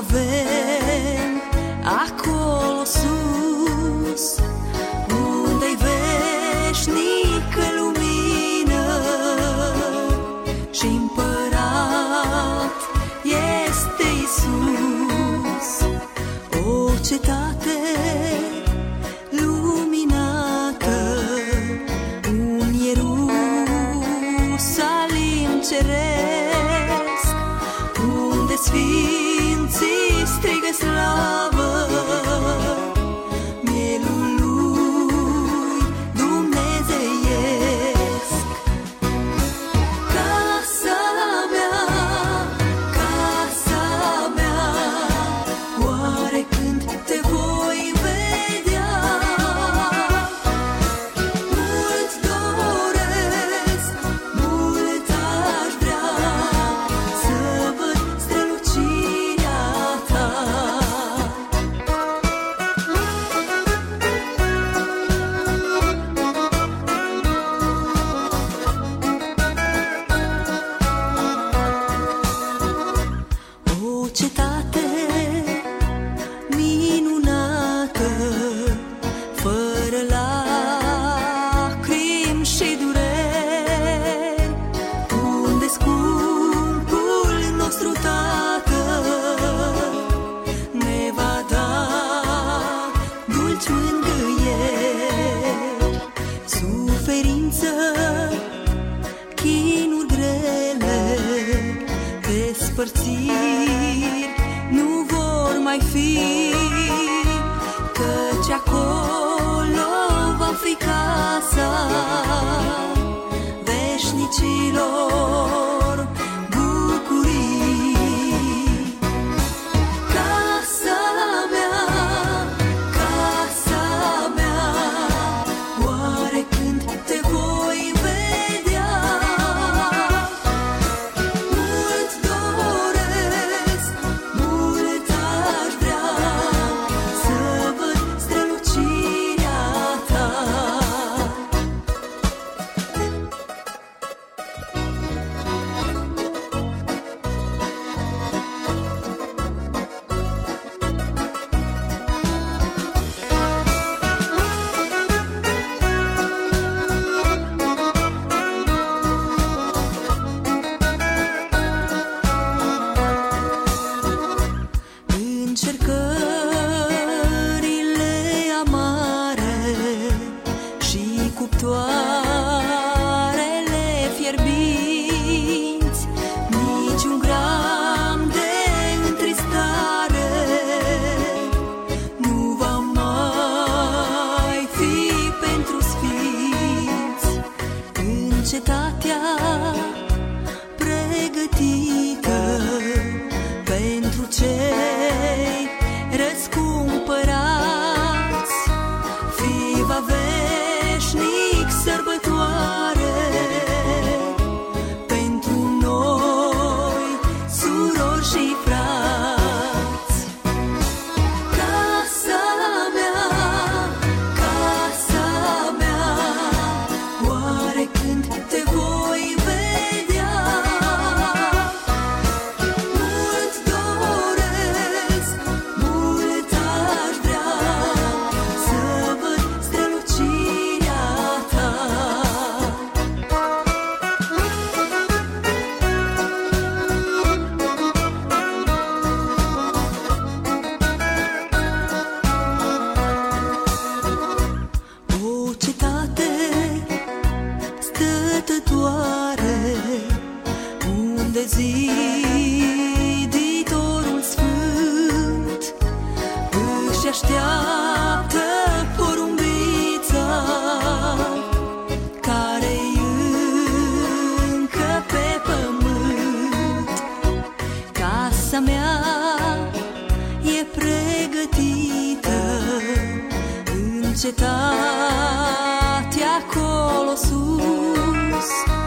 avem acolo sus, unde-i veșnică lumină și împărat este Iisus. O cetate luminată, un Ierusalim ceresc, unde sfinții strigă slavă mielul lui dumnezeiesc. Casa mea, oare când te voi vedea? Mult doresc, mult aș vrea să văd strălucirea ta. O cetate minunată, fără lacrimi și dureri, unde scumpul nostru Tată ne va da dulci mângâieri. Suferință, chinuri grele, despărțiri nu vor mai fi, căci acolo va fi casa veșnicilor bucurii. Casa mea, oare când te voi vedea? Mult doresc, mult aș vrea să văd strălucirea ta. Încercările amare și cuptoarele fierbinți, niciun gram de întristare nu va mai fi pentru sfinți. În cetatea pregătită pentru cei răscumpărați, fiva veșnic sărbătoare pentru noi, surori și frați. Casa mea, oare când te voi vedea? Mult doresc, mult aș vrea să văd strălucirea ta. O cetate stătătoare, unde ziditorul sfânt își așteaptă porumbița care-i încă pe pământ. Casa mea e pregătită în cetatea acolo sus,